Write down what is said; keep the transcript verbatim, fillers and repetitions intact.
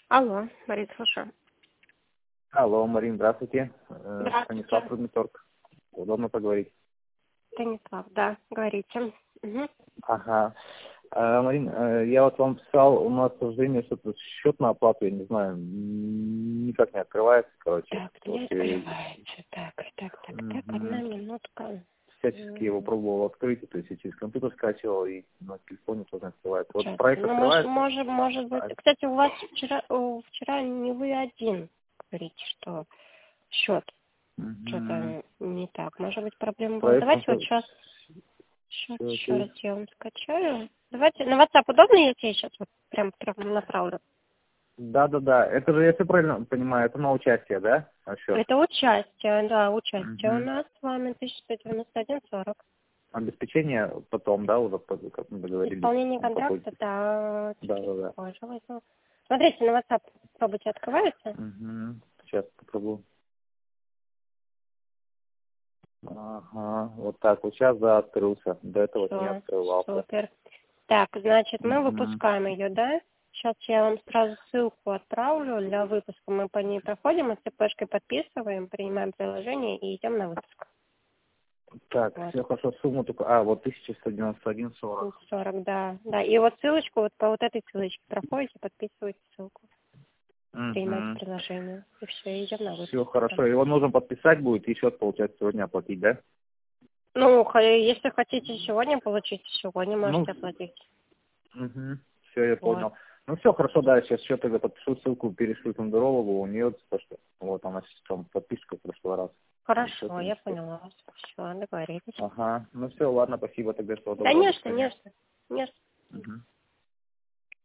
Алло, Марина, слушаю. Алло, Марин, здравствуйте. Э, Здравствуйте. Станислав Рудниторг. Удобно поговорить? Станислав, да, говорите. Угу. Ага. Э, Марин, э, я вот вам писал, у нас, к сожалению, что-то счет на оплату, я не знаю, м, никак не открывается, короче. Так, не Вот, и, открывается. Так, так, так, так, одна мгм. минутка. Всячески его Мгм. пробовал открыть, то есть и через компьютер скачивал, и на телефоне тоже не открывается. Вот Сейчас. проект Ну, может, открывается. может, может быть. А, Кстати, у вас вчера, о, вчера не вы один говорите, что счет мгм. что-то не так. Может быть, проблема была. Проект, он Давайте вот со- сейчас счет всё еще окей. раз я вам скачаю. Давайте на WhatsApp удобно, если я сейчас вот прям, прям направлю? Да, да, да. Это же, если правильно понимаю, это на участие, да? А счет? Это участие, да, участие у Мгм. нас с вами тысяча сто девяносто один сорок. Обеспечение потом, да, уже, по- как мы договорились, Исполнение он контракта, проходит. да, Да, чуть-чуть да, да. позже возьму. Смотрите, на WhatsApp пробуйте, открывается? Угу. Сейчас попробую. Ага, вот так вот сейчас, да, открылся. До этого не Все, открывался. супер. Так, значит, мы Угу. выпускаем ее, да? Сейчас я вам сразу ссылку отправлю для выпуска. Мы по ней проходим, мы с ЦПшкой подписываем, принимаем приложение и идем на выпуск. Так, Вот. все хорошо, сумму только... А, вот тысяча сто девяносто один сорок. сорок, да. Да, и вот ссылочку, вот по вот этой ссылочке проходите, подписываете ссылку. Принимаете Угу. приложение. И все, идем на Все выпуск. хорошо. Его нужно подписать будет, и счет, получается, сегодня оплатить, да? Ну, х- если хотите сегодня получить, сегодня Ну, можете оплатить. угу. Все, я Вот. понял. Ну все, хорошо, да, сейчас счет тогда подпишу, ссылку перешлю кондерологу, у нее, то, что вот она сейчас там подписка в прошлый раз. И всё, в Хорошо, я принципе. поняла вас. Все, договорились. Ага. Ну все, ладно, спасибо тогда, всего Да доброго, не до что, не свидания. что. Не что. Мгм.